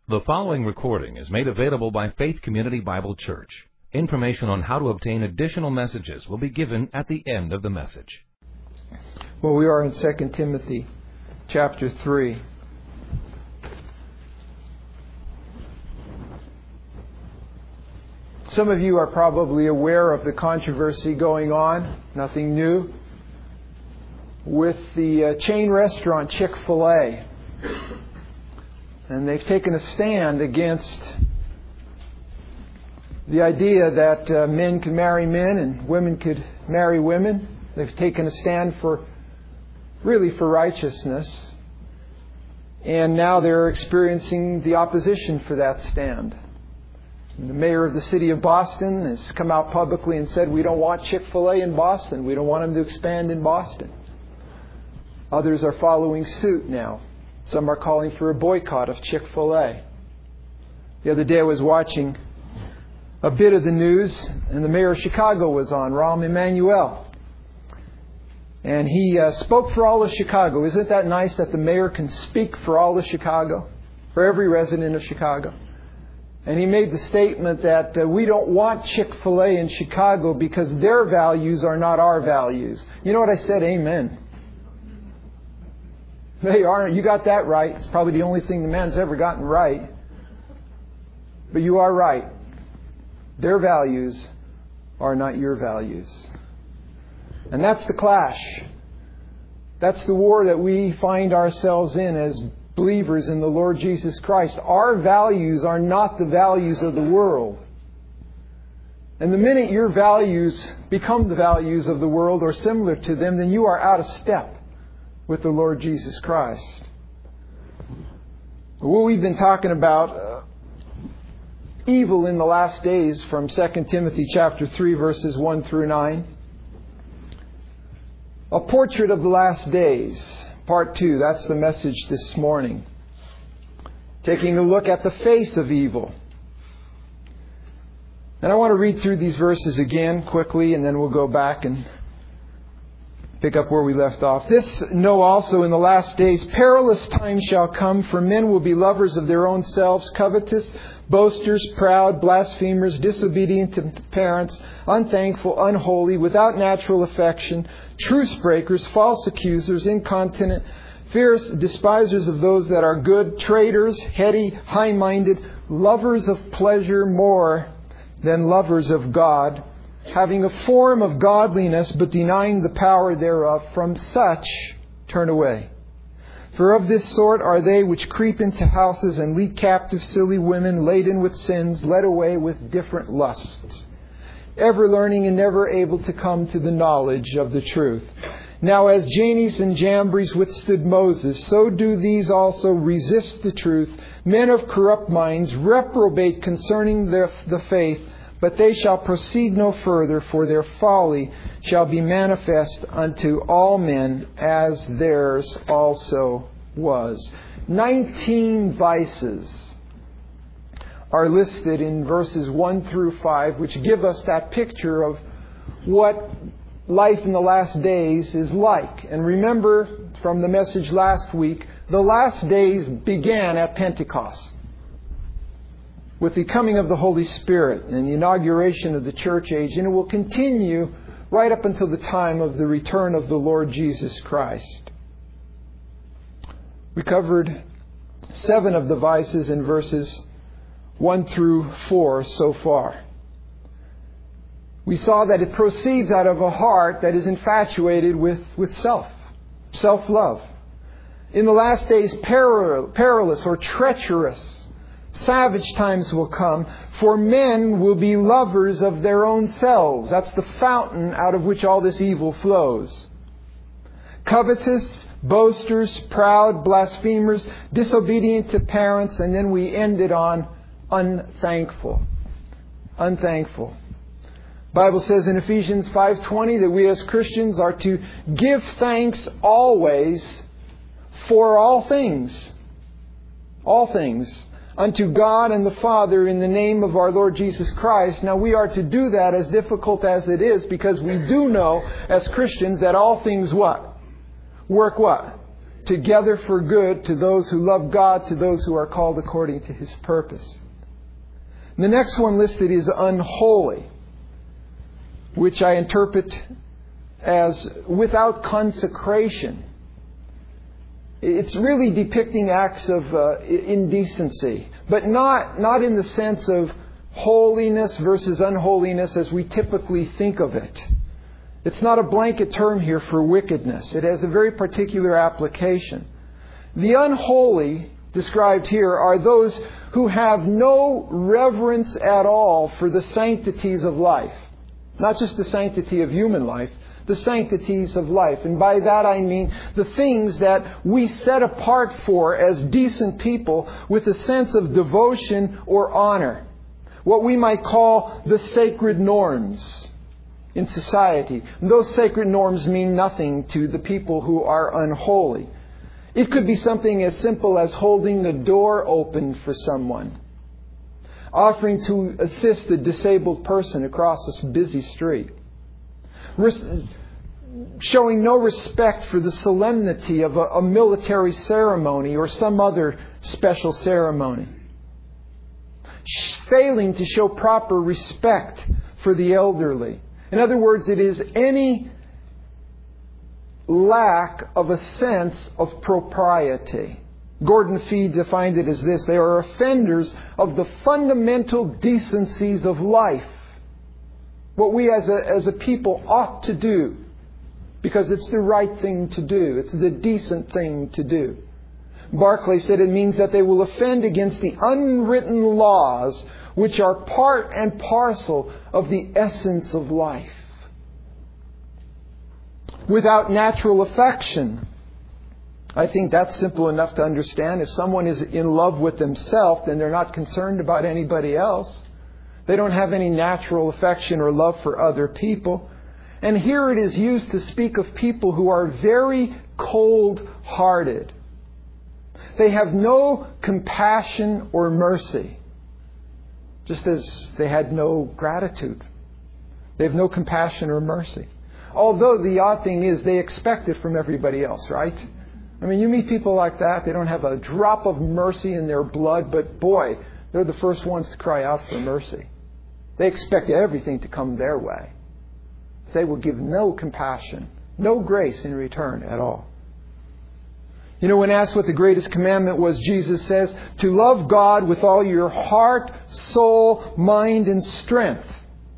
The following recording is made available by Faith Community Bible Church. Information on how to obtain additional messages will be given at the end of the message. Well, we are in 2 Timothy chapter 3. Some of you are probably aware of the controversy going on, nothing new, with the chain restaurant Chick-fil-A. And they've taken a stand against the idea that men can marry men and women could marry women. They've taken a stand for righteousness. And now they're experiencing the opposition for that stand. And the mayor of the city of Boston has come out publicly and said, we don't want Chick-fil-A in Boston. We don't want them to expand in Boston. Others are following suit now. Some are calling for a boycott of Chick-fil-A. The other day I was watching a bit of the news, and the mayor of Chicago was on, Rahm Emanuel. And he spoke for all of Chicago. Isn't that nice that the mayor can speak for all of Chicago, for every resident of Chicago? And he made the statement that we don't want Chick-fil-A in Chicago because their values are not our values. You know what I said? Amen. They are. You got that right. It's probably the only thing the man's ever gotten right. But you are right. Their values are not your values. And that's the clash. That's the war that we find ourselves in as believers in the Lord Jesus Christ. Our values are not the values of the world. And the minute your values become the values of the world or similar to them, then you are out of step with the Lord Jesus Christ. Well, we've been talking about evil in the last days from 2 Timothy chapter 3 verses 1 through 9. A portrait of the last days, part 2. That's the message this morning. Taking a look at the face of evil. And I want to read through these verses again quickly, and then we'll go back and pick up where we left off. This know also, in the last days perilous times shall come, for men will be lovers of their own selves, covetous, boasters, proud, blasphemers, disobedient to parents, unthankful, unholy, without natural affection, truce breakers, false accusers, incontinent, fierce, despisers of those that are good, traitors, heady, high-minded, lovers of pleasure more than lovers of God, having a form of godliness, but denying the power thereof. From such turn away. For of this sort are they which creep into houses and lead captive silly women laden with sins, led away with different lusts, ever learning and never able to come to the knowledge of the truth. Now as Jannes and Jambres withstood Moses, so do these also resist the truth. Men of corrupt minds reprobate concerning the faith, but they shall proceed no further, for their folly shall be manifest unto all men, as theirs also was. 19 vices are listed in verses 1 through 5, which give us that picture of what life in the last days is like. And remember from the message last week, the last days began at Pentecost, with the coming of the Holy Spirit and the inauguration of the church age. And it will continue right up until the time of the return of the Lord Jesus Christ. We covered 7 of the vices in verses 1 through 4 so far. We saw that it proceeds out of a heart that is infatuated with self-love. In the last days, perilous or treacherous, savage times will come, for men will be lovers of their own selves. That's the fountain out of which all this evil flows. Covetous, boasters, proud, blasphemers, disobedient to parents, and then we ended on unthankful. Unthankful. The Bible says in Ephesians 5:20 that we as Christians are to give thanks always for all things. All things. Unto God and the Father in the name of our Lord Jesus Christ. Now we are to do that, as difficult as it is, because we do know as Christians that all things what? Work what? together for good to those who love God, to those who are called according to His purpose. And the next one listed is unholy, which I interpret as without consecration. It's really depicting acts of indecency, but not in the sense of holiness versus unholiness as we typically think of it. It's not a blanket term here for wickedness. It has a very particular application. The unholy described here are those who have no reverence at all for the sanctities of life. Not just the sanctity of human life, the sanctities of life. And by that I mean the things that we set apart for as decent people with a sense of devotion or honor. What we might call the sacred norms in society. And those sacred norms mean nothing to the people who are unholy. It could be something as simple as holding the door open for someone, offering to assist a disabled person across this busy street, showing no respect for the solemnity of a military ceremony or some other special ceremony, failing to show proper respect for the elderly. In other words, it is any lack of a sense of propriety. Gordon Fee defined it as this: they are offenders of the fundamental decencies of life. What we as a people ought to do, because it's the right thing to do. It's the decent thing to do. Barclay said it means that they will offend against the unwritten laws which are part and parcel of the essence of life. Without natural affection. I think that's simple enough to understand. If someone is in love with themselves, then they're not concerned about anybody else. They don't have any natural affection or love for other people. And here it is used to speak of people who are very cold-hearted. They have no compassion or mercy, just as they had no gratitude. They have no compassion or mercy. Although the odd thing is they expect it from everybody else, right? I mean, you meet people like that, they don't have a drop of mercy in their blood, but boy, they're the first ones to cry out for mercy. They expect everything to come their way. They will give no compassion, no grace in return at all. You know, when asked what the greatest commandment was, Jesus says, to love God with all your heart, soul, mind, and strength.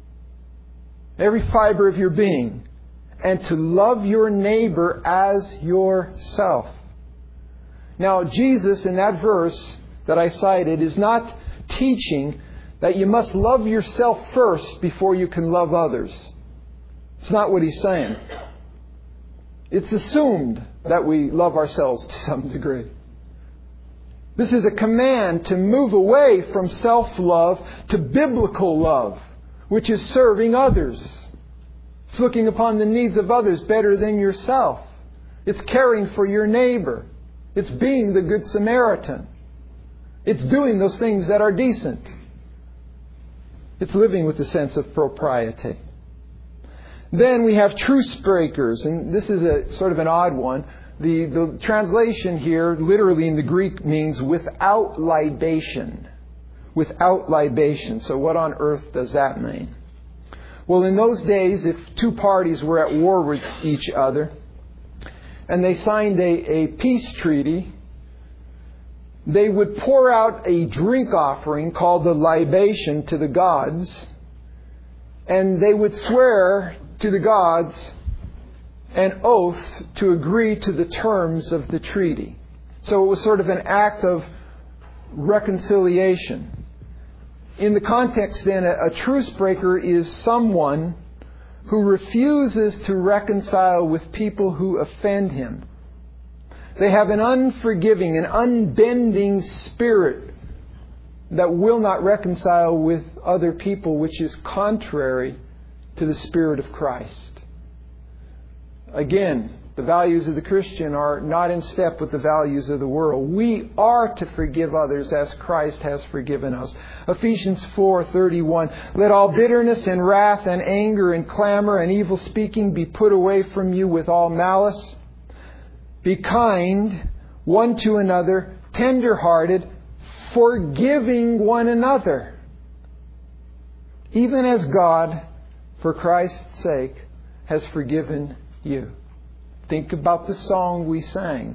Every fiber of your being. And to love your neighbor as yourself. Now, Jesus, in that verse that I cited, is not teaching that you must love yourself first before you can love others. It's not what He's saying. It's assumed that we love ourselves to some degree. This is a command to move away from self-love to biblical love, which is serving others. It's looking upon the needs of others better than yourself. It's caring for your neighbor. It's being the Good Samaritan. It's doing those things that are decent. It's living with a sense of propriety. Then we have truce breakers, and this is a sort of an odd one. The translation here, literally in the Greek, means without libation. Without libation. So what on earth does that mean? Well, in those days, if two parties were at war with each other, and they signed a peace treaty, they would pour out a drink offering called the libation to the gods, and they would swear to the gods an oath to agree to the terms of the treaty. So it was sort of an act of reconciliation. In the context then, a truce breaker is someone who refuses to reconcile with people who offend him. They have an unforgiving, an unbending spirit that will not reconcile with other people, which is contrary to the Spirit of Christ. Again, the values of the Christian are not in step with the values of the world. We are to forgive others as Christ has forgiven us. Ephesians 4:31, let all bitterness and wrath and anger and clamor and evil speaking be put away from you with all malice. Be kind one to another, tender-hearted, forgiving one another, even as God, for Christ's sake, has forgiven you. Think about the song we sang.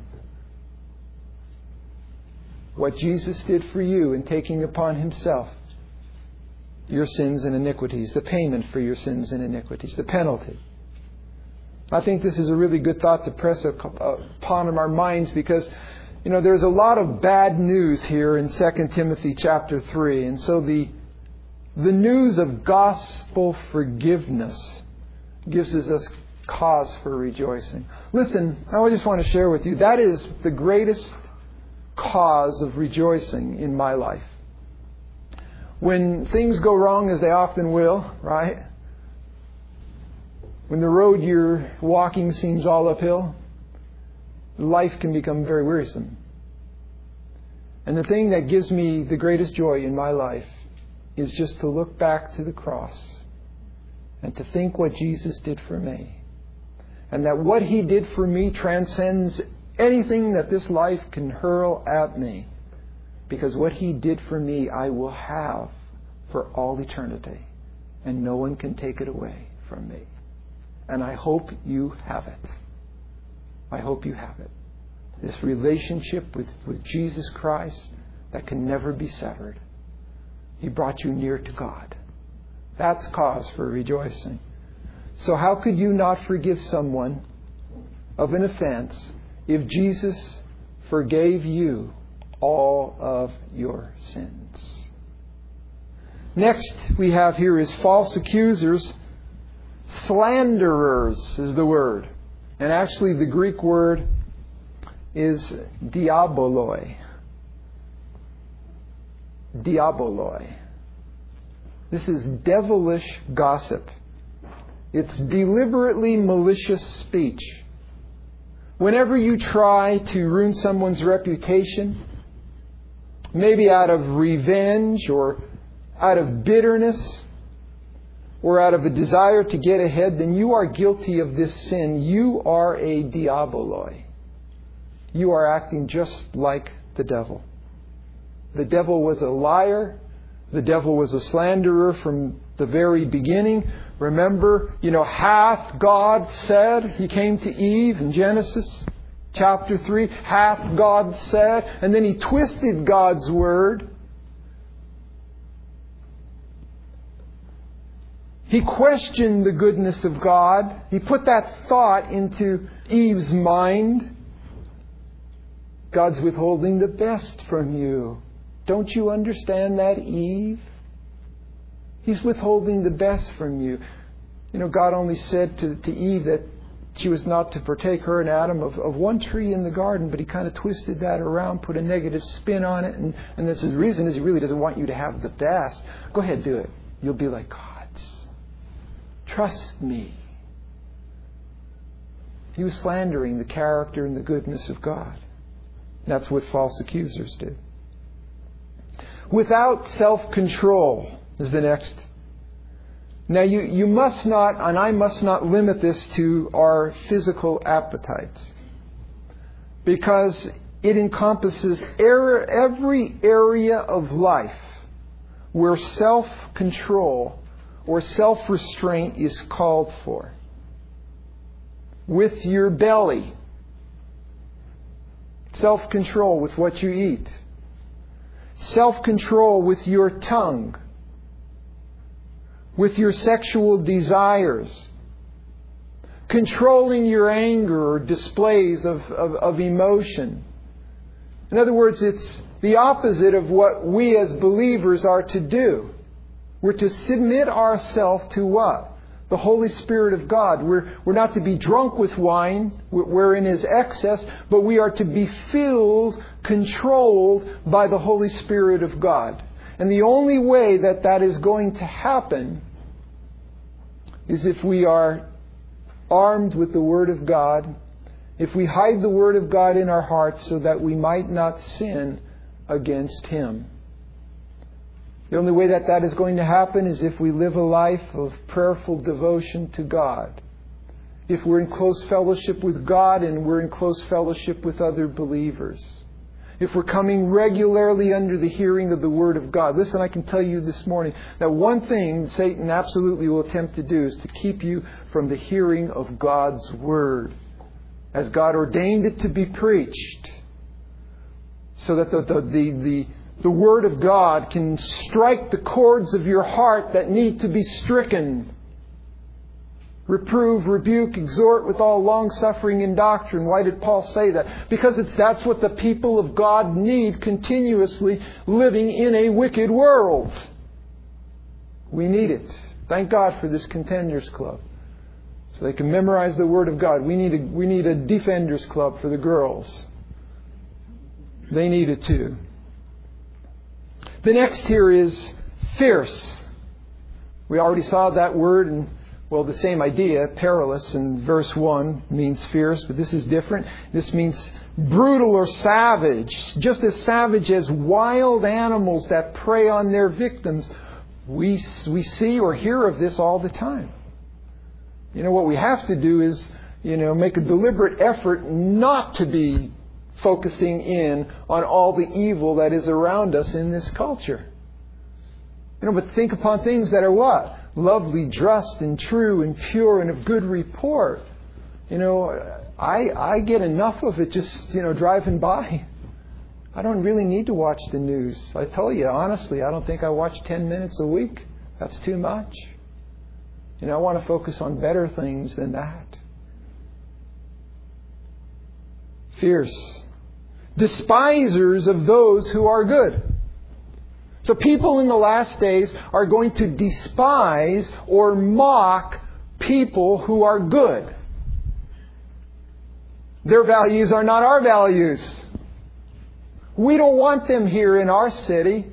What Jesus did for you in taking upon Himself your sins and iniquities, the payment for your sins and iniquities, the penalty. I think this is a really good thought to press upon our minds because, there's a lot of bad news here in 2 Timothy chapter 3. And so the news of gospel forgiveness gives us cause for rejoicing. Listen, I just want to share with you, that is the greatest cause of rejoicing in my life. When things go wrong, as they often will, right? When the road you're walking seems all uphill, life can become very wearisome. And the thing that gives me the greatest joy in my life is just to look back to the cross and to think what Jesus did for me. And that what He did for me transcends anything that this life can hurl at me. Because what He did for me, I will have for all eternity. And no one can take it away from me. And I hope you have it. I hope you have it. This relationship with Jesus Christ that can never be severed. He brought you near to God. That's cause for rejoicing. So how could you not forgive someone of an offense if Jesus forgave you all of your sins? Next we have here is false accusers. Slanderers is the word. And actually the Greek word is diaboloi. Diaboloi. This is devilish gossip. It's deliberately malicious speech. Whenever you try to ruin someone's reputation, maybe out of revenge or out of bitterness or out of a desire to get ahead, then you are guilty of this sin. You are a diaboloi. You are acting just like the devil. The devil was a liar. The devil was a slanderer from the very beginning. Remember, hath God said? He came to Eve in Genesis chapter 3. Hath God said? And then he twisted God's word. He questioned the goodness of God. He put that thought into Eve's mind. God's withholding the best from you. Don't you understand that, Eve? He's withholding the best from you. God only said to Eve that she was not to partake, her and Adam, of one tree in the garden, but He kind of twisted that around, put a negative spin on it, and this is the reason is He really doesn't want you to have the best. Go ahead, do it. You'll be like God's. Trust me. He was slandering the character and the goodness of God. That's what false accusers do. Without self-control is the next. Now you must not, and I must not limit this to our physical appetites, because it encompasses every area of life where self-control or self-restraint is called for. With your belly, self-control with what you eat. Self-control with your tongue. With your sexual desires. Controlling your anger or displays of emotion. In other words, it's the opposite of what we as believers are to do. We're to submit ourselves to what? The Holy Spirit of God. We're not to be drunk with wine wherein is excess, but we are to be filled, controlled by the Holy Spirit of God. And the only way that is going to happen is if we are armed with the Word of God, if we hide the Word of God in our hearts so that we might not sin against Him. The only way that is going to happen is if we live a life of prayerful devotion to God. if we're in close fellowship with God and we're in close fellowship with other believers. If we're coming regularly under the hearing of the Word of God. Listen, I can tell you this morning that one thing Satan absolutely will attempt to do is to keep you from the hearing of God's Word, as God ordained it to be preached, so that the Word of God can strike the chords of your heart that need to be stricken. Reprove, rebuke, exhort with all long-suffering and doctrine. Why did Paul say that? Because that's what the people of God need continuously, living in a wicked world. We need it. Thank God for this Contenders Club, so they can memorize the Word of God. We need a Defenders Club for the girls. They need it too. The next here is fierce. We already saw that word in the same idea, perilous, in verse 1 means fierce, but this is different. This means brutal or savage, just as savage as wild animals that prey on their victims. We see or hear of this all the time. What we have to do is, make a deliberate effort not to be focusing in on all the evil that is around us in this culture. But think upon things that are what? Lovely, just, and true, and pure, and of good report. I get enough of it just, driving by. I don't really need to watch the news. I tell you, honestly, I don't think I watch 10 minutes a week. That's too much. I want to focus on better things than that. Fierce. Despisers of those who are good. So people in the last days are going to despise or mock people who are good. Their values are not our values. We don't want them here in our city.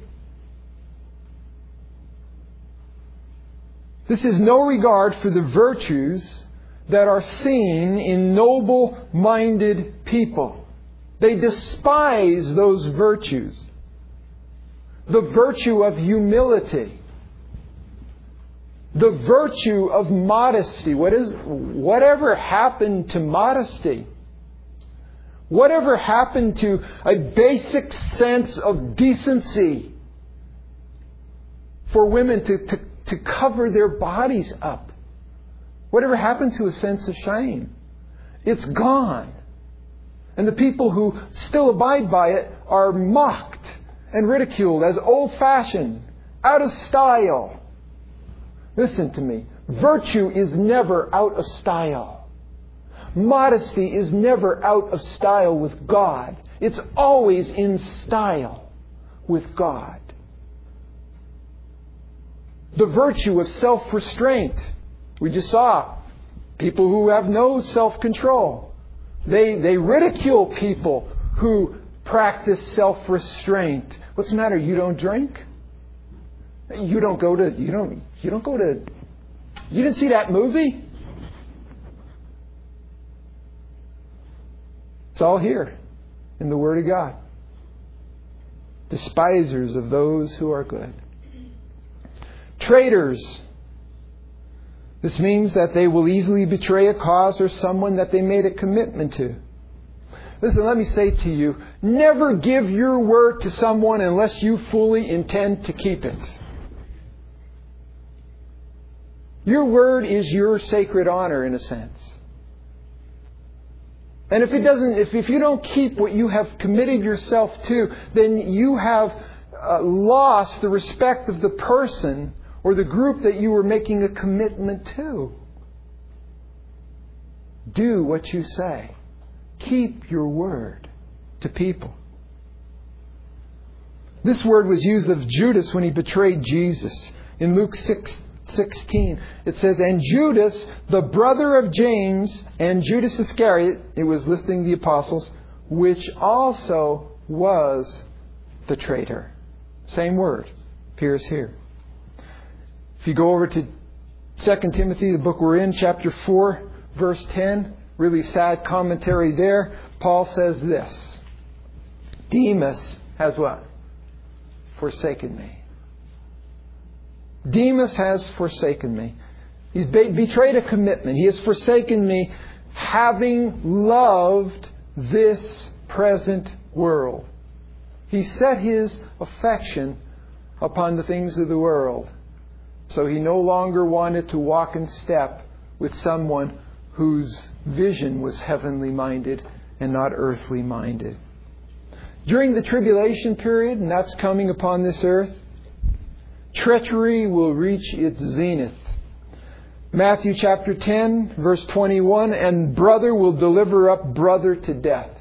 This is no regard for the virtues that are seen in noble-minded people. They despise those virtues. The virtue of humility. The virtue of modesty. Whatever happened to modesty? Whatever happened to a basic sense of decency for women to cover their bodies up? Whatever happened to a sense of shame? It's gone. And the people who still abide by it are mocked and ridiculed as old-fashioned, out of style. Listen to me. Virtue is never out of style. Modesty is never out of style with God. It's always in style with God. The virtue of self-restraint. We just saw people who have no self-control. They ridicule people who practice self-restraint. What's the matter? You don't drink? You didn't see that movie? It's all here in the Word of God. Despisers of those who are good. Traitors. This means that they will easily betray a cause or someone that they made a commitment to. Listen, let me say to you, never give your word to someone unless you fully intend to keep it. Your word is your sacred honor in a sense. And if you don't keep what you have committed yourself to, then you have lost the respect of the person or the group that you were making a commitment to. Do what you say. Keep your word to people. This word was used of Judas when he betrayed Jesus. In Luke 6:16, it says, "And Judas, the brother of James, and Judas Iscariot," it was listing the apostles, "which also was the traitor." Same word appears here. If you go over to 2 Timothy, the book we're in, chapter 4, verse 10, really sad commentary there. Paul says this: Demas has what? Forsaken me. Demas has forsaken me. He's betrayed a commitment. He has forsaken me, having loved this present world. He set his affection upon the things of the world. So he no longer wanted to walk in step with someone whose vision was heavenly minded and not earthly minded. During the tribulation period, and that's coming upon this earth, treachery will reach its zenith. Matthew chapter 10, verse 21, and brother will deliver up brother to death.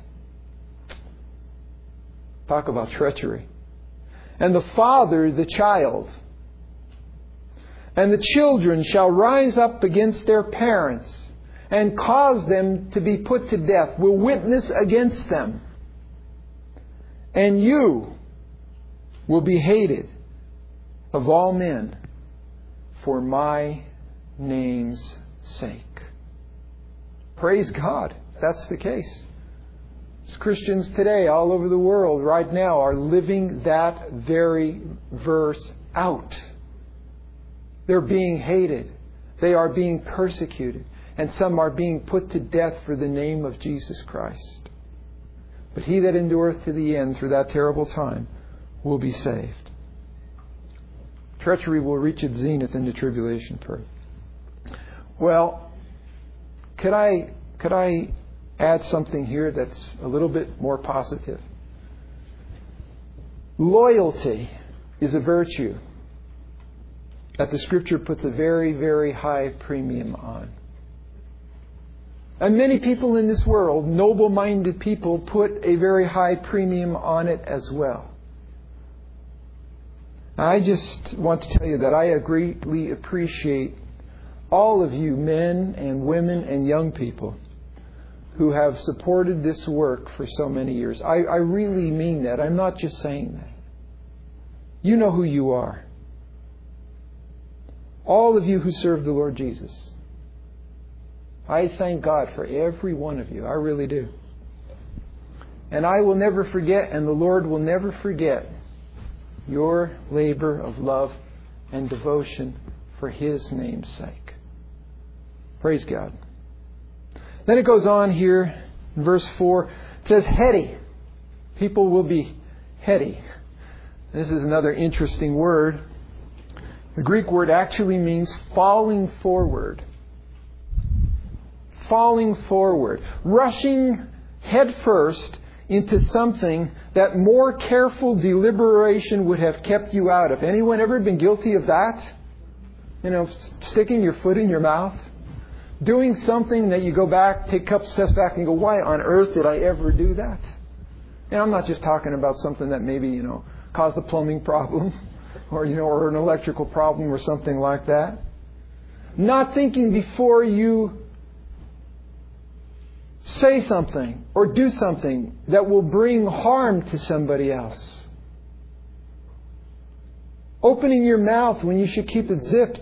Talk about treachery. And the father the child. And the children shall rise up against their parents and cause them to be put to death, will witness against them. And you will be hated of all men for my name's sake. Praise God, that's the case. As Christians today all over the world right now are living that very verse out. They're being hated. They are being persecuted. And some are being put to death for the name of Jesus Christ. But he that endureth to the end through that terrible time will be saved. Treachery will reach its zenith in the tribulation period. Well, could I add something here that's a little bit more positive? Loyalty is a virtue that the Scripture puts a very, very high premium on. And many people in this world, noble-minded people, put a very high premium on it as well. I just want to tell you that I greatly appreciate all of you men and women and young people who have supported this work for so many years. I really mean that. I'm not just saying that. You know who you are. All of you who serve the Lord Jesus. I thank God for every one of you. I really do. And I will never forget, and the Lord will never forget, your labor of love and devotion for His name's sake. Praise God. Then it goes on here in verse 4. It says, heady. People will be heady. This is another interesting word. The Greek word actually means falling forward. Falling forward. Rushing headfirst into something that more careful deliberation would have kept you out of. Anyone ever been guilty of that? You know, sticking your foot in your mouth? Doing something that you go back, take a couple steps back and go, why on earth did I ever do that? And I'm not just talking about something that maybe, caused a plumbing problem or an electrical problem or something like that. Not thinking before you say something or do something that will bring harm to somebody else. Opening your mouth when you should keep it zipped.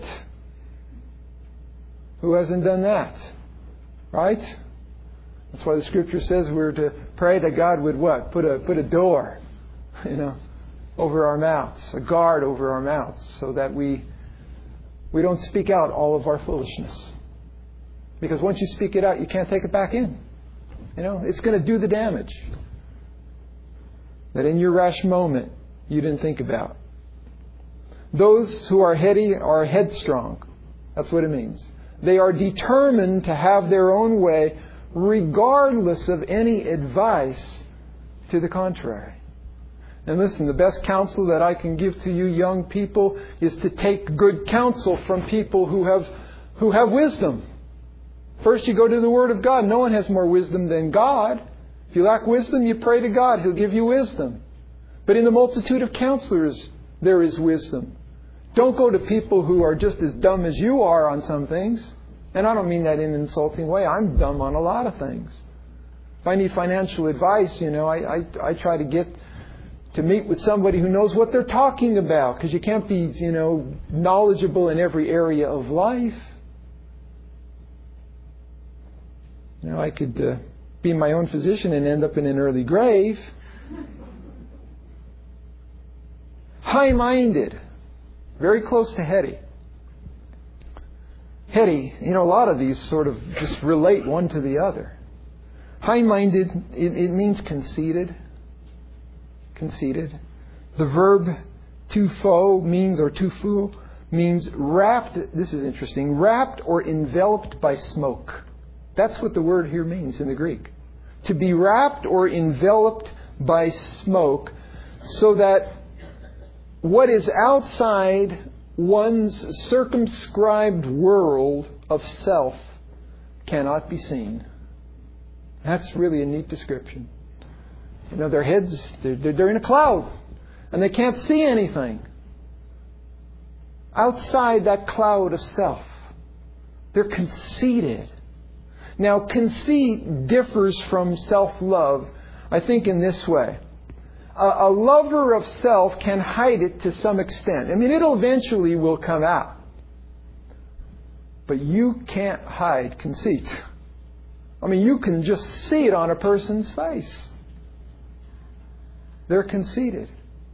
Who hasn't done that? Right? That's why the Scripture says we're to pray that God would what? Put a door, over our mouths, a guard over our mouths, so that we don't speak out all of our foolishness. Because once you speak it out, you can't take it back in. It's going to do the damage that in your rash moment you didn't think about. Those who are heady are headstrong. That's what it means. They are determined to have their own way regardless of any advice to the contrary. And listen, the best counsel that I can give to you young people is to take good counsel from people who have wisdom. First you go to the Word of God. No one has more wisdom than God. If you lack wisdom, you pray to God. He'll give you wisdom. But in the multitude of counselors, there is wisdom. Don't go to people who are just as dumb as you are on some things. And I don't mean that in an insulting way. I'm dumb on a lot of things. If I need financial advice, I try to get to meet with somebody who knows what they're talking about. Because you can't be, knowledgeable in every area of life. I could be my own physician and end up in an early grave. High-minded. Very close to heady. heady. A lot of these sort of just relate one to the other. High-minded, it means conceited. Conceited. The verb tufo means wrapped, this is interesting, wrapped or enveloped by smoke. That's what the word here means in the Greek. To be wrapped or enveloped by smoke, so that what is outside one's circumscribed world of self cannot be seen. That's really a neat description. Their heads, they're in a cloud, and they can't see anything outside that cloud of self. They're conceited. Now, conceit differs from self-love, I think, in this way. A lover of self can hide it to some extent. It'll eventually will come out. But you can't hide conceit. You can just see it on a person's face. They're conceited.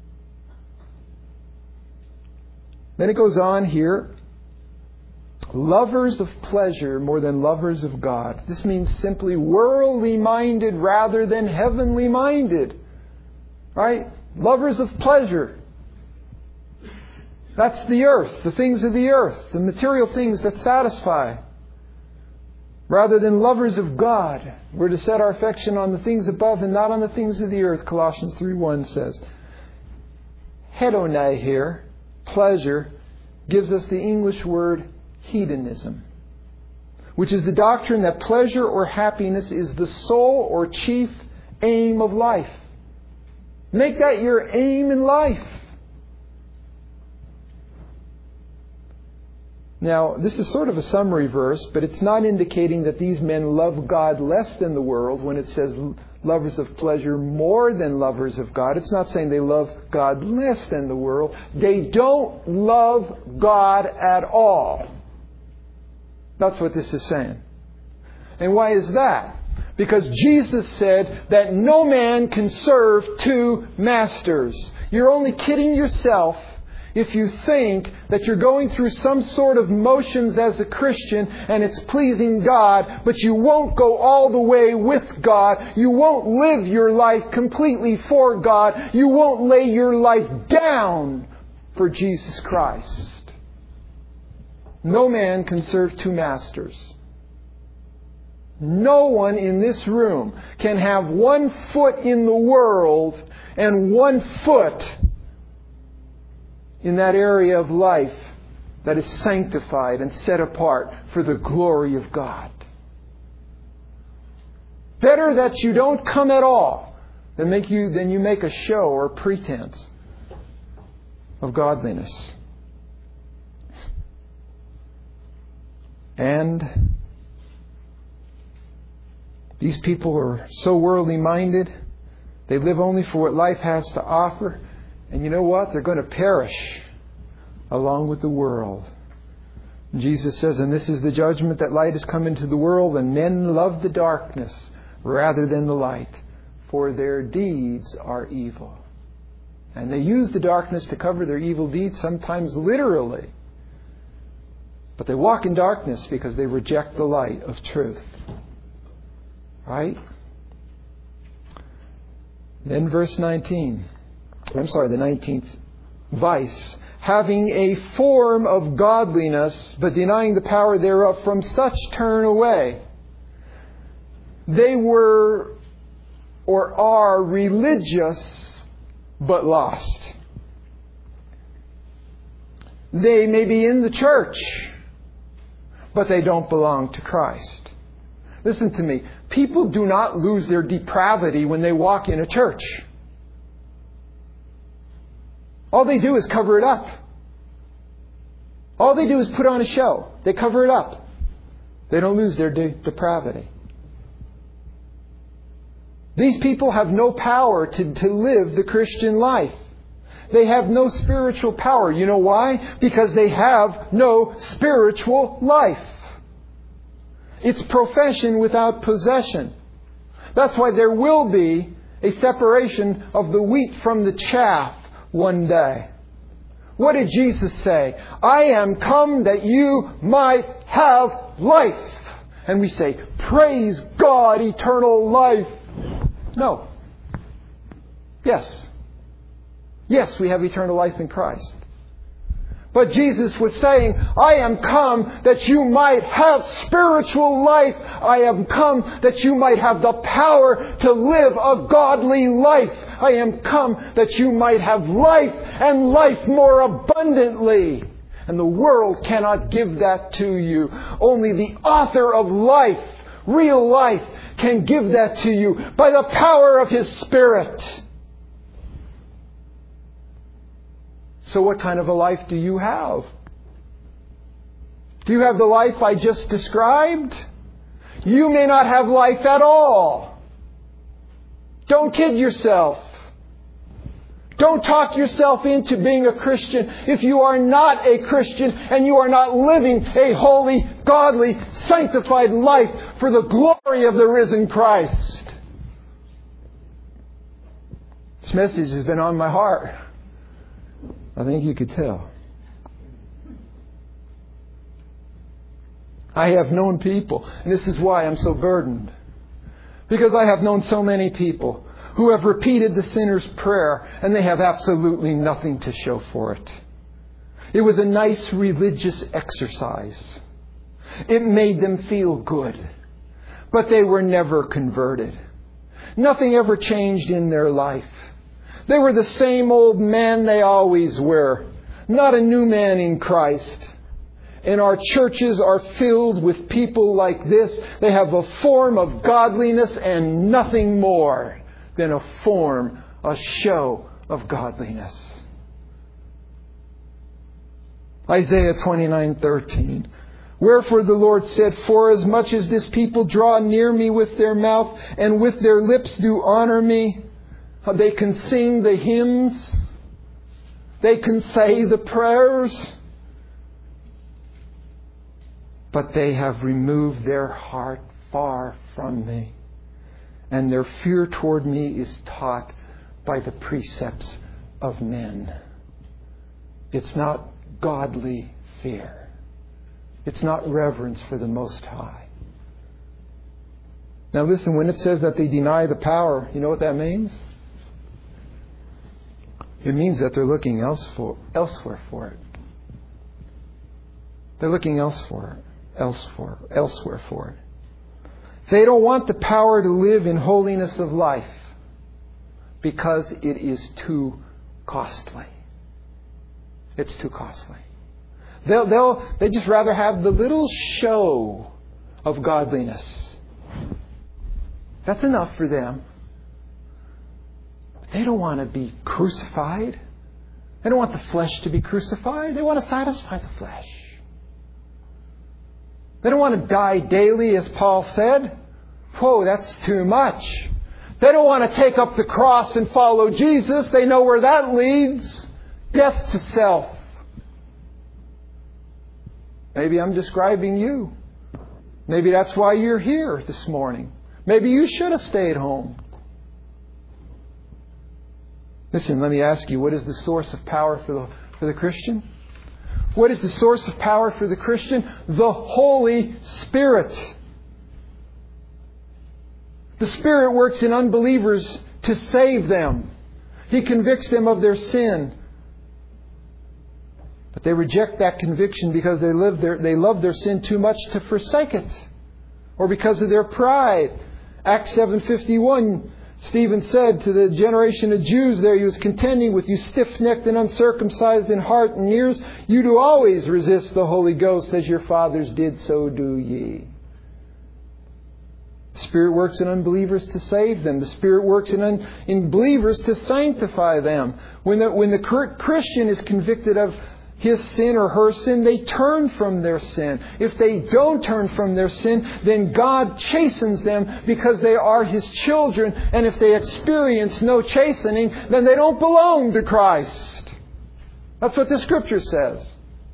Then it goes on here. Lovers of pleasure more than lovers of God. This means simply worldly minded rather than heavenly minded. Right? Lovers of pleasure. That's the earth, the things of the earth, the material things that satisfy. Rather than lovers of God. We're to set our affection on the things above and not on the things of the earth, Colossians 3:1 says. Hedone here, pleasure, gives us the English word hedonism, which is the doctrine that pleasure or happiness is the sole or chief aim of life. Make that your aim in life. Now, this is sort of a summary verse, but it's not indicating that these men love God less than the world when it says lovers of pleasure more than lovers of God. It's not saying they love God less than the world. They don't love God at all. That's what this is saying. And why is that? Because Jesus said that no man can serve two masters. You're only kidding yourself if you think that you're going through some sort of motions as a Christian and it's pleasing God, but you won't go all the way with God. You won't live your life completely for God. You won't lay your life down for Jesus Christ. No man can serve two masters. No one in this room can have 1 foot in the world and 1 foot in that area of life that is sanctified and set apart for the glory of God. Better that you don't come at all than you make a show or pretense of godliness. And these people are so worldly minded. They live only for what life has to offer. And you know what? They're going to perish along with the world. Jesus says, and this is the judgment, that light has come into the world, and men love the darkness rather than the light, for their deeds are evil. And they use the darkness to cover their evil deeds, sometimes literally. But they walk in darkness because they reject the light of truth. Right? Then verse 19. The 19th vice. Having a form of godliness, but denying the power thereof, from such turn away. They were or are religious, but lost. They may be in the church, but they don't belong to Christ. Listen to me. People do not lose their depravity when they walk in a church. All they do is cover it up. All they do is put on a show. They cover it up. They don't lose their depravity. These people have no power to live the Christian life. They have no spiritual power. You know why? Because they have no spiritual life. It's profession without possession. That's why there will be a separation of the wheat from the chaff one day. What did Jesus say? I am come that you might have life. And we say, praise God, eternal life. No. Yes. Yes, we have eternal life in Christ. But Jesus was saying, I am come that you might have spiritual life. I am come that you might have the power to live a godly life. I am come that you might have life and life more abundantly. And the world cannot give that to you. Only the author of life, real life, can give that to you by the power of His Spirit. So what kind of a life do you have? Do you have the life I just described? You may not have life at all. Don't kid yourself. Don't talk yourself into being a Christian if you are not a Christian and you are not living a holy, godly, sanctified life for the glory of the risen Christ. This message has been on my heart. I think you could tell. I have known people, and this is why I'm so burdened. Because I have known so many people who have repeated the sinner's prayer, and they have absolutely nothing to show for it. It was a nice religious exercise. It made them feel good. But they were never converted. Nothing ever changed in their life. They were the same old man they always were. Not a new man in Christ. And our churches are filled with people like this. They have a form of godliness and nothing more than a form, a show of godliness. Isaiah 29:13. Wherefore the Lord said, for as much as this people draw near me with their mouth and with their lips do honor me, they can sing the hymns. They can say the prayers. But they have removed their heart far from me. And their fear toward me is taught by the precepts of men. It's not godly fear. It's not reverence for the Most High. Now listen, when it says that they deny the power, you know what that means? It means that they're looking elsewhere for it. They're looking elsewhere for it. They don't want the power to live in holiness of life because it is too costly. It's too costly. They just rather have the little show of godliness. That's enough for them. They don't want to be crucified. They don't want the flesh to be crucified. They want to satisfy the flesh. They don't want to die daily, as Paul said. Whoa, that's too much. They don't want to take up the cross and follow Jesus. They know where that leads. Death to self. Maybe I'm describing you. Maybe that's why you're here this morning. Maybe you should have stayed home. Listen, let me ask you, what is the source of power for the Christian? What is the source of power for the Christian? The Holy Spirit. The Spirit works in unbelievers to save them. He convicts them of their sin. But they reject that conviction because they love their sin too much to forsake it. Or because of their pride. Acts 7:51, Stephen said to the generation of Jews there, he was contending with you stiff-necked and uncircumcised in heart and ears. You do always resist the Holy Ghost as your fathers did, so do ye. The Spirit works in unbelievers to save them. The Spirit works in believers to sanctify them. When the Christian is convicted of his sin or her sin, they turn from their sin. If they don't turn from their sin, then God chastens them because they are His children. And if they experience no chastening, then they don't belong to Christ. That's what the Scripture says.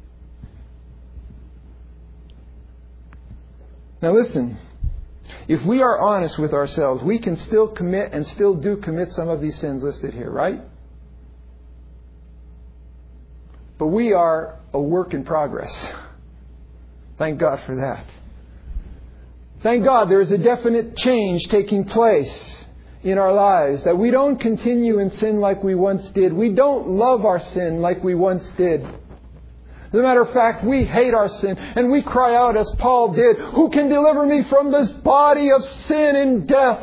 Now listen, if we are honest with ourselves, we can still commit and still do commit some of these sins listed here, right? But we are a work in progress. Thank God for that. Thank God there is a definite change taking place in our lives. That we don't continue in sin like we once did. We don't love our sin like we once did. As a matter of fact, we hate our sin. And we cry out as Paul did, "Who can deliver me from this body of sin and death?"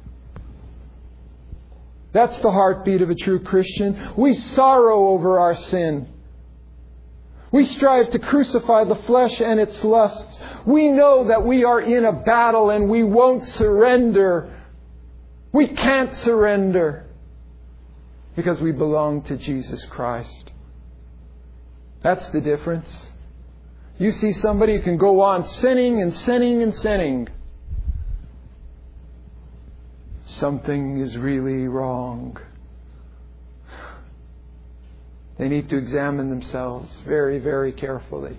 That's the heartbeat of a true Christian. We sorrow over our sin. We strive to crucify the flesh and its lusts. We know that we are in a battle and we won't surrender. We can't surrender because we belong to Jesus Christ. That's the difference. You see somebody who can go on sinning and sinning and sinning. Something is really wrong. They need to examine themselves very, very carefully.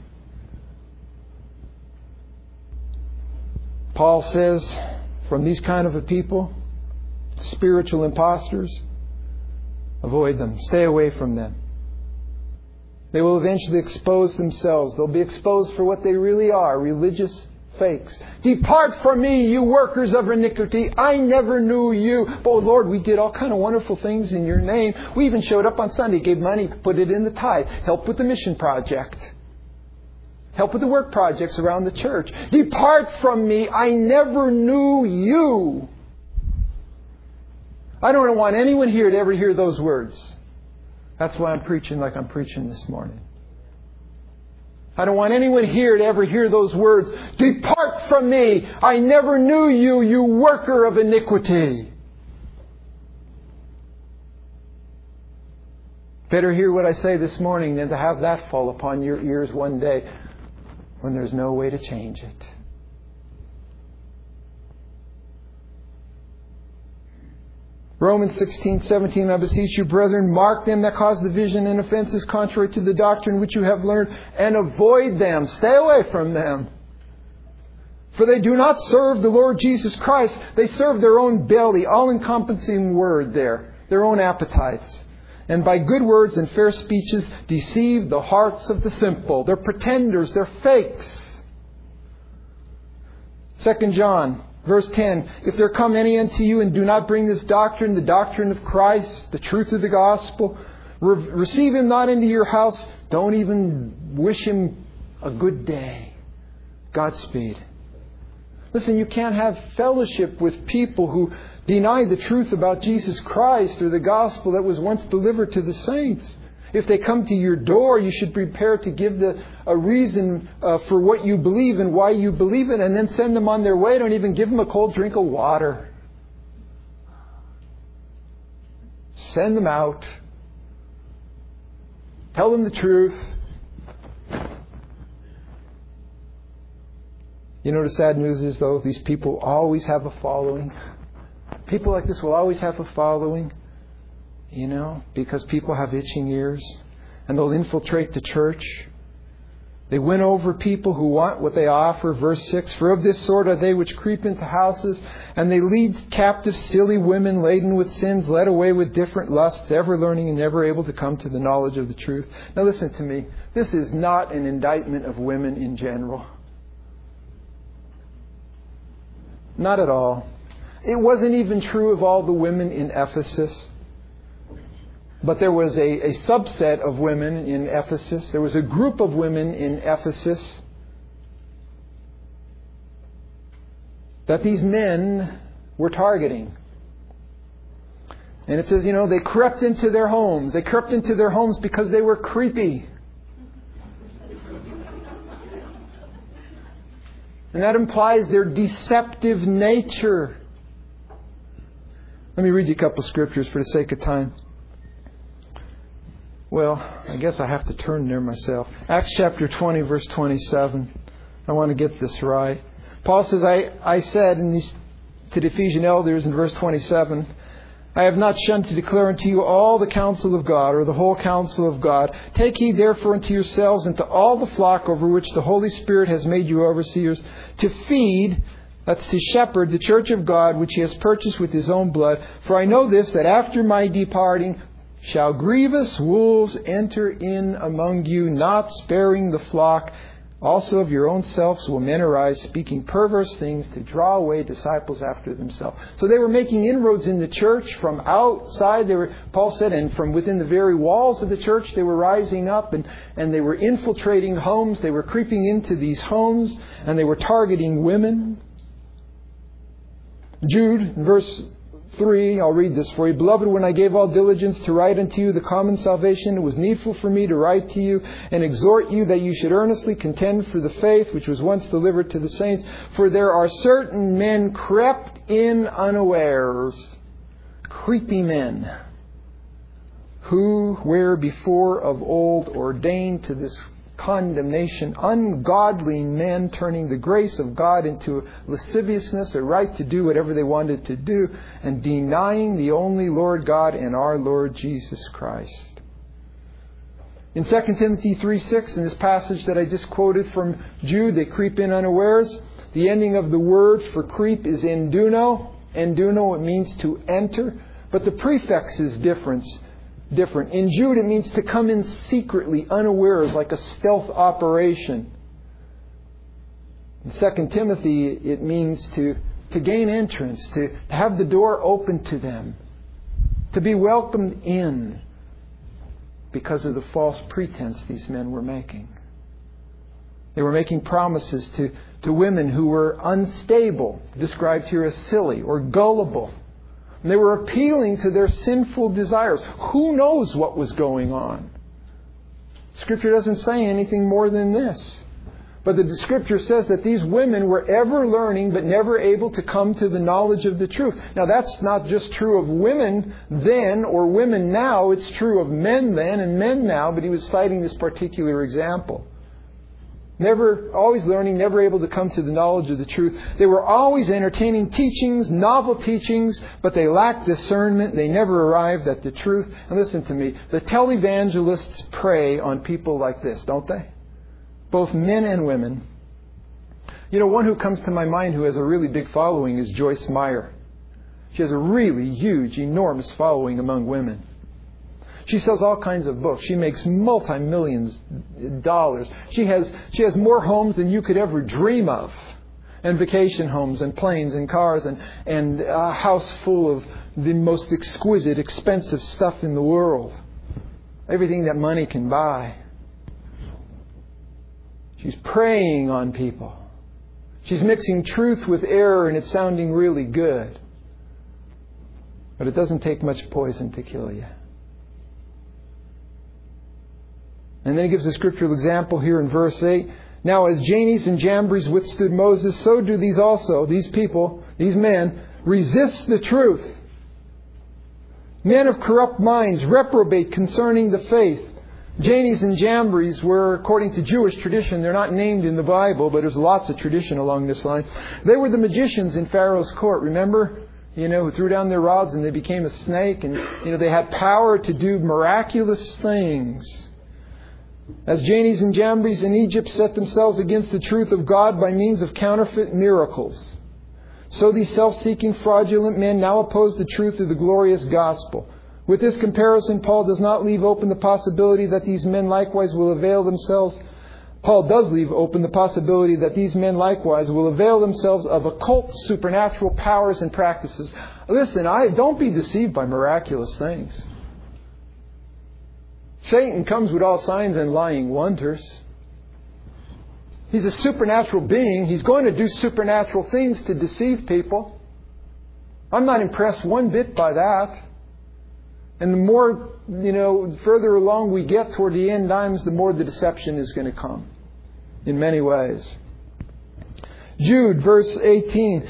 Paul says, from these kind of a people, spiritual imposters, avoid them. Stay away from them. They will eventually expose themselves. They'll be exposed for what they really are, religious fakes. "Depart from me, you workers of iniquity. I never knew you." "Oh Lord, we did all kind of wonderful things in your name. We even showed up on Sunday, gave money, put it in the tithe, helped with the mission project, helped with the work projects around the church. Depart from me, I never knew you." I don't want anyone here to ever hear those words. That's why I'm preaching like I'm preaching this morning. I don't want anyone here to ever hear those words. "Depart from me. I never knew you, you worker of iniquity." Better hear what I say this morning than to have that fall upon your ears one day when there's no way to change it. Romans 16:17, "I beseech you, brethren, mark them that cause division and offenses contrary to the doctrine which you have learned, and avoid them." Stay away from them. "For they do not serve the Lord Jesus Christ. They serve their own belly," all-encompassing word there, their own appetites. "And by good words and fair speeches deceive the hearts of the simple." They're pretenders. They're fakes. 2 John Verse 10, "If there come any unto you and do not bring this doctrine, the doctrine of Christ, the truth of the gospel, receive him not into your house." Don't even wish him a good day. Godspeed. Listen, you can't have fellowship with people who deny the truth about Jesus Christ or the gospel that was once delivered to the saints. If they come to your door, you should prepare to give a reason for what you believe and why you believe it, and then send them on their way. Don't even give them a cold drink of water. Send them out. Tell them the truth. You know, the sad news is, though, these people always have a following. People like this will always have a following. You know, because people have itching ears, and they'll infiltrate the church. They win over people who want what they offer. Verse 6, "For of this sort are they which creep into houses, and they lead captive silly women laden with sins, led away with different lusts, ever learning and never able to come to the knowledge of the truth." Now listen to me. This is not an indictment of women in general. Not at all. It wasn't even true of all the women in Ephesus. But there was a subset of women in Ephesus. There was a group of women in Ephesus that these men were targeting. And it says, you know, they crept into their homes. They crept into their homes because they were creepy. And that implies their deceptive nature. Let me read you a couple of scriptures for the sake of time. Well, I guess I have to turn there myself. Acts chapter 20, verse 27. I want to get this right. Paul says, I said to the Ephesian elders in verse 27, "I have not shunned to declare unto you all the counsel of God," or the whole counsel of God. "Take heed therefore unto yourselves and to all the flock over which the Holy Spirit has made you overseers, to feed," that's to shepherd, "the church of God, which He has purchased with His own blood. For I know this, that after my departing shall grievous wolves enter in among you, not sparing the flock. Also of your own selves will men arise, speaking perverse things to draw away disciples after themselves. So they were making inroads in the church from outside. Paul said, and from within the very walls of the church, they were rising up and they were infiltrating homes. They were creeping into these homes and they were targeting women. Jude, verse 3, I'll read this for you. Beloved, when I gave all diligence to write unto you the common salvation, it was needful for me to write to you and exhort you that you should earnestly contend for the faith which was once delivered to the saints. For there are certain men crept in unawares, creepy men, who were before of old ordained to this condemnation, ungodly men turning the grace of God into lasciviousness, a right to do whatever they wanted to do, and denying the only Lord God and our Lord Jesus Christ. In 2 Timothy 3:6, in this passage that I just quoted from Jude, they creep in unawares. The ending of the word for creep is enduno. Enduno, it means to enter, but the prefix is different. In Jude, it means to come in secretly, unawares, like a stealth operation. In 2 Timothy, it means to gain entrance, to have the door open to them, to be welcomed in because of the false pretense these men were making. They were making promises to women who were unstable, described here as silly or gullible. And they were appealing to their sinful desires. Who knows what was going on? Scripture doesn't say anything more than this. But the Scripture says that these women were ever learning but never able to come to the knowledge of the truth. Now that's not just true of women then or women now. It's true of men then and men now. But he was citing this particular example. Always learning, never able to come to the knowledge of the truth. They were always entertaining teachings, novel teachings, but they lacked discernment. They never arrived at the truth. And listen to me, the televangelists prey on people like this, don't they? Both men and women. You know, one who comes to my mind who has a really big following is Joyce Meyer. She has a really huge, enormous following among women. She sells all kinds of books. She makes multi-millions of dollars. She has more homes than you could ever dream of. And vacation homes and planes and cars and a house full of the most exquisite, expensive stuff in the world. Everything that money can buy. She's preying on people. She's mixing truth with error and it's sounding really good. But it doesn't take much poison to kill you. And then he gives a scriptural example here in verse 8. Now as Jannes and Jambres withstood Moses, so do these also, these people, these men, resist the truth. Men of corrupt minds reprobate concerning the faith. Jannes and Jambres were, according to Jewish tradition, they're not named in the Bible, but there's lots of tradition along this line. They were the magicians in Pharaoh's court, remember? Who threw down their rods and they became a snake. And, they had power to do miraculous things. As Jannes and Jambres in Egypt set themselves against the truth of God by means of counterfeit miracles, so these self-seeking fraudulent men now oppose the truth of the glorious gospel. With this comparison, Paul does not leave open the possibility that these men likewise will avail themselves. Paul does leave open the possibility that these men likewise will avail themselves of occult supernatural powers and practices. Listen, don't be deceived by miraculous things. Satan comes with all signs and lying wonders. He's a supernatural being. He's going to do supernatural things to deceive people. I'm not impressed one bit by that. And the more, further along we get toward the end times, the more the deception is going to come. In many ways. Jude, verse 18.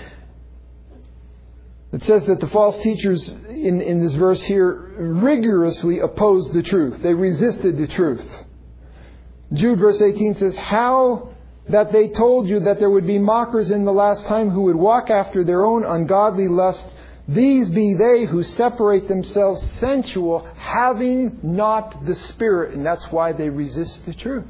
It says that the false teachers in this verse here rigorously opposed the truth. They resisted the truth. Jude verse 18 says, how that they told you that there would be mockers in the last time who would walk after their own ungodly lusts. These be they who separate themselves sensual, having not the Spirit. And that's why they resist the truth.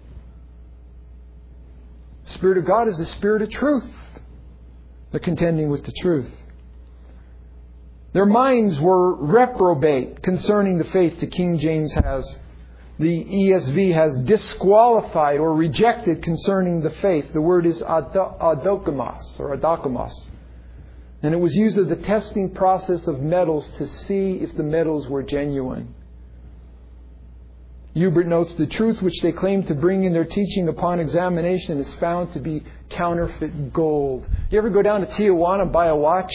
The Spirit of God is the Spirit of truth. They're contending with the truth. Their minds were reprobate concerning the faith. The King James has. The ESV has disqualified or rejected concerning the faith. The word is adokimos or adokimos. And it was used as the testing process of metals to see if the metals were genuine. Hubert notes, the truth which they claim to bring in their teaching upon examination is found to be counterfeit gold. You ever go down to Tijuana and buy a watch?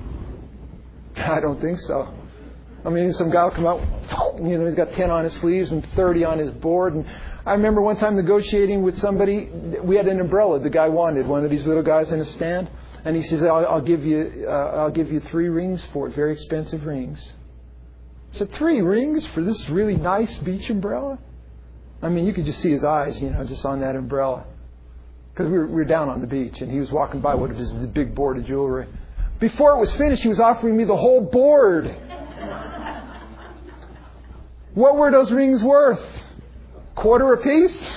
I don't think so. I mean, some guy will come out, he's got 10 on his sleeves and 30 on his board. And I remember one time negotiating with somebody, we had an umbrella the guy wanted, one of these little guys in a stand. And he says, I'll give you 3 rings for it, very expensive rings. I said, 3 rings for this really nice beach umbrella? I mean, you could just see his eyes, just on that umbrella. Because we were down on the beach and he was walking by what was the big board of jewelry. Before it was finished, he was offering me the whole board. What were those rings worth? $quarter apiece?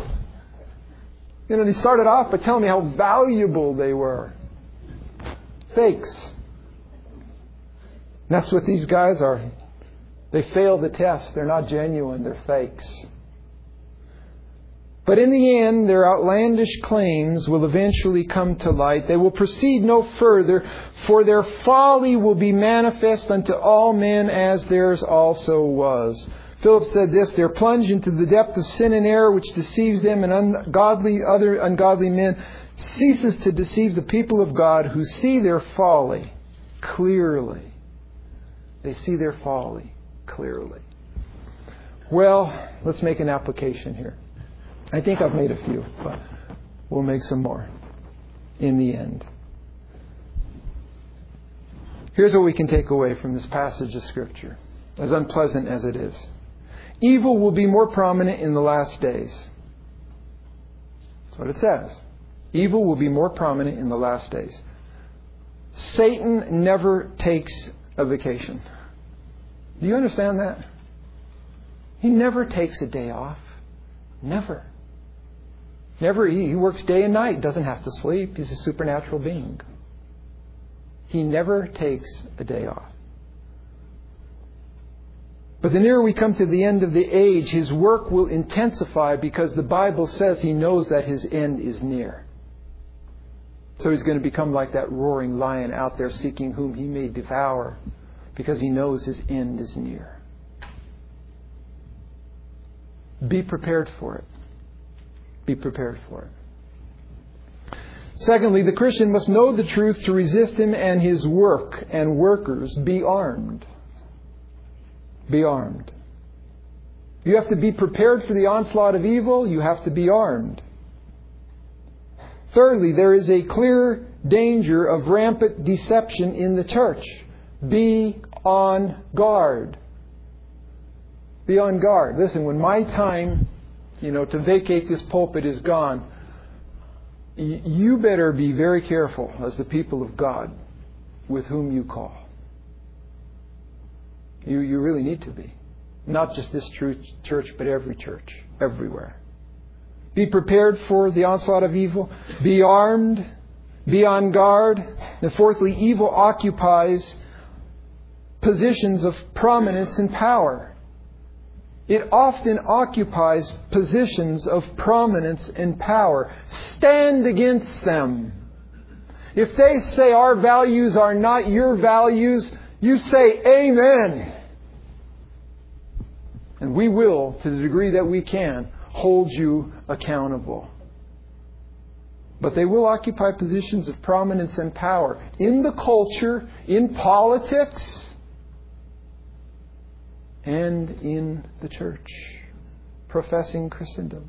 He started off by telling me how valuable they were. Fakes. That's what these guys are. They fail the test. They're not genuine. They're fakes. But in the end, their outlandish claims will eventually come to light. They will proceed no further, for their folly will be manifest unto all men as theirs also was. Philip said this, they're plunged into the depth of sin and error which deceives them, and other ungodly men ceases to deceive the people of God who see their folly clearly. They see their folly clearly. Well, let's make an application here. I think I've made a few, but we'll make some more in the end. Here's what we can take away from this passage of Scripture, as unpleasant as it is. Evil will be more prominent in the last days. That's what it says. Evil will be more prominent in the last days. Satan never takes a vacation. Do you understand that? He never takes a day off. Never. Never. He works day and night. Doesn't have to sleep. He's a supernatural being. He never takes a day off. But the nearer we come to the end of the age, his work will intensify because the Bible says he knows that his end is near. So he's going to become like that roaring lion out there seeking whom he may devour because he knows his end is near. Be prepared for it. Be prepared for it. Secondly, the Christian must know the truth to resist him and his work and workers. Be armed. Be armed. You have to be prepared for the onslaught of evil. You have to be armed. Thirdly, there is a clear danger of rampant deception in the church. Be on guard. Be on guard. Listen, when my time, to vacate this pulpit is gone, you better be very careful as the people of God with whom you call. You really need to be. Not just this church, but every church, everywhere. Be prepared for the onslaught of evil. Be armed. Be on guard. And fourthly, evil occupies positions of prominence and power. It often occupies positions of prominence and power. Stand against them. If they say our values are not your values, you say amen. And we will, to the degree that we can, hold you accountable. But they will occupy positions of prominence and power in the culture, in politics, and in the church, professing Christendom.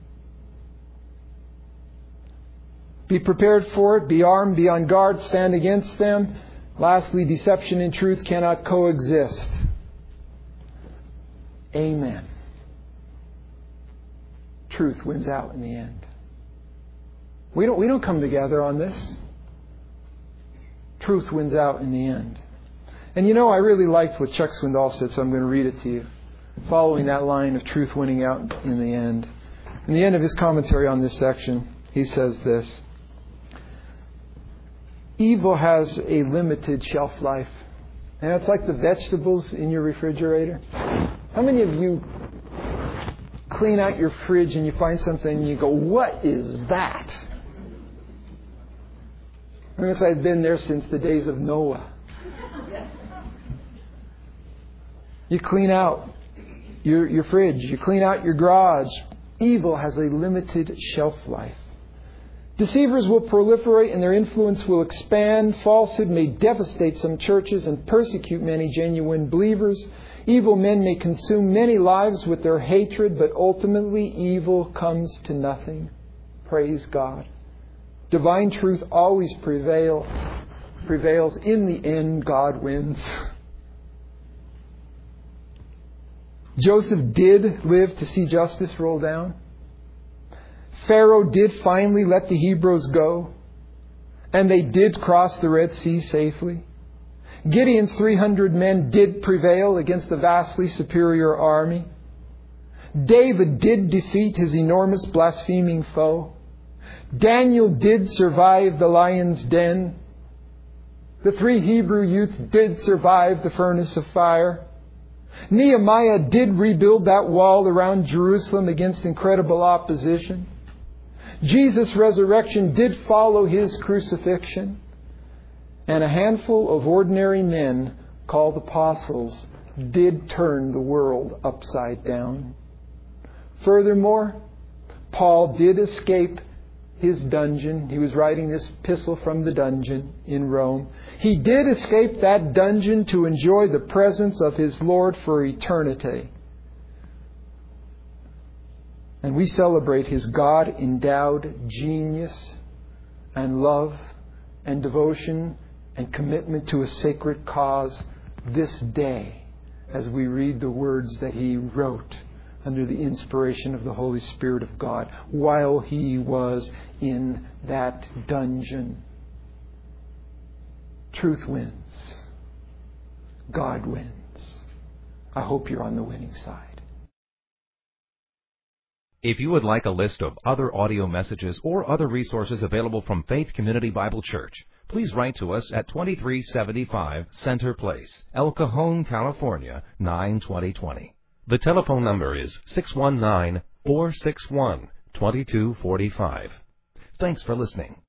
Be prepared for it. Be armed. Be on guard. Stand against them. Lastly, deception and truth cannot coexist. Amen. Truth wins out in the end. We don't come together on this. Truth wins out in the end. And I really liked what Chuck Swindoll said, so I'm going to read it to you. Following that line of truth winning out in the end. In the end of his commentary on this section, he says this. Evil has a limited shelf life. And it's like the vegetables in your refrigerator. How many of you clean out your fridge and you find something and you go, what is that? I guess I've been there since the days of Noah. You clean out your fridge. You clean out your garage. Evil has a limited shelf life. Deceivers will proliferate and their influence will expand. Falsehood may devastate some churches and persecute many genuine believers. Evil men may consume many lives with their hatred, but ultimately evil comes to nothing. Praise God. Divine truth always prevails. In the end, God wins. Joseph did live to see justice roll down. Pharaoh did finally let the Hebrews go. And they did cross the Red Sea safely. Gideon's 300 men did prevail against the vastly superior army. David did defeat his enormous blaspheming foe. Daniel did survive the lion's den. The 3 Hebrew youths did survive the furnace of fire. Nehemiah did rebuild that wall around Jerusalem against incredible opposition. Jesus' resurrection did follow His crucifixion. And a handful of ordinary men called apostles did turn the world upside down. Furthermore, Paul did escape his dungeon. He was writing this epistle from the dungeon in Rome. He did escape that dungeon to enjoy the presence of his Lord for eternity. And we celebrate his God-endowed genius and love and devotion and commitment to a sacred cause this day as we read the words that he wrote under the inspiration of the Holy Spirit of God while he was in that dungeon. Truth wins. God wins. I hope you're on the winning side. If you would like a list of other audio messages or other resources available from Faith Community Bible Church, please write to us at 2375 Center Place, El Cajon, California, 92020. The telephone number is 619-461-2245. Thanks for listening.